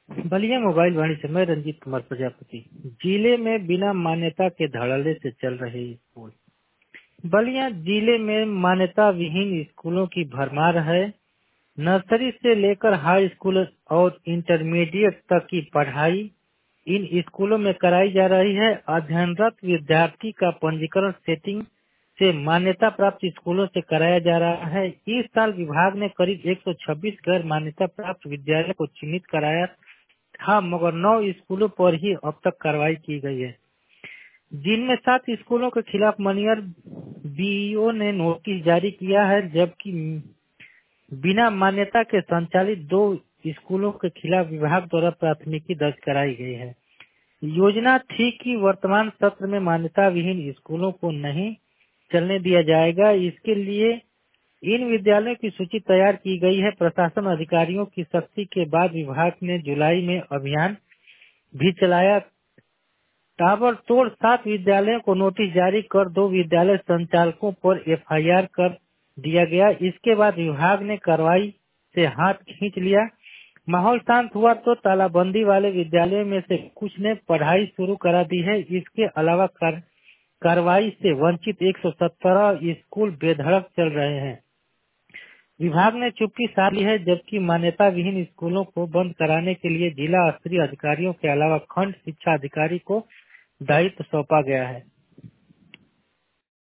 Ballia mobile वाणी से मैं रंजीत कुमार प्रजापति। जिले में बिना मान्यता के धड़ल्ले से चल रहे स्कूल। बलिया जिले में मान्यता विहीन स्कूलों की भरमार है। नर्सरी से लेकर हाई स्कूल और इंटरमीडिएट तक की पढ़ाई इन स्कूलों में कराई जा रही है। अध्ययनरत विद्यार्थी का पंजीकरण सेटिंग से मान्यता प्राप्त स्कूलों से कराया जा रहा है। इस साल विभाग ने करीब 126 गैर मान्यता प्राप्त विद्यालयों को चिन्हित कराया था, मगर 9 स्कूलों पर ही अब तक कार्रवाई की गई है, जिनमें 7 स्कूलों के खिलाफ मनियर बीईओ ने नोटिस जारी किया है, जबकि बिना मान्यता के संचालित 2 स्कूलों के खिलाफ विभाग द्वारा प्राथमिकी दर्ज कराई गई है। योजना थी कि वर्तमान सत्र में मान्यता विहीन स्कूलों को नहीं चलने दिया जाएगा। इसके लिए इन विद्यालयों की सूची तैयार की गई है। प्रशासन अधिकारियों की सख्ती के बाद विभाग ने जुलाई में अभियान भी चलाया। ताबड़तोड़ 7 विद्यालयों को नोटिस जारी कर 2 विद्यालय संचालकों पर एफआईआर कर दिया गया। इसके बाद विभाग ने कार्रवाई से हाथ खींच लिया। माहौल शांत हुआ तो तालाबंदी वाले विद्यालयों में से कुछ ने पढ़ाई शुरू करा दी है। इसके अलावा कार्रवाई से वंचित 117 स्कूल बेधड़क चल रहे हैं। विभाग ने चुप्पी साध ली है, जबकि मान्यता विहीन स्कूलों को बंद कराने के लिए जिला स्तरीय अधिकारियों के अलावा खंड शिक्षा अधिकारी को दायित्व सौंपा गया है।